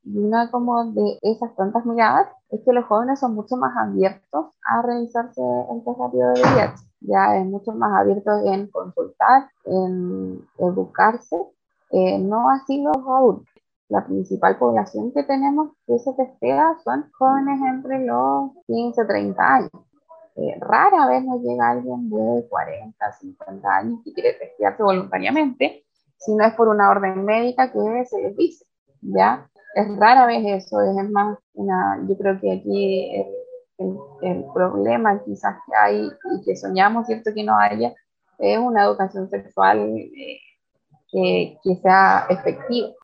Y una como de esas tantas miradas es que los jóvenes son mucho más abiertos a realizarse el test rápido de VIH. Ya es mucho más abierto en consultar, en educarse, no así los adultos. La principal población que tenemos que se testea son jóvenes entre los 15 y 30 años. Rara vez nos llega alguien de 40, 50 años que quiere testearse voluntariamente, si no es por una orden médica que se les dice, ¿ya? Es rara vez eso, es más yo creo que aquí el problema quizás que hay y que soñamos, ¿cierto? Que no haya, es una educación sexual que sea efectiva.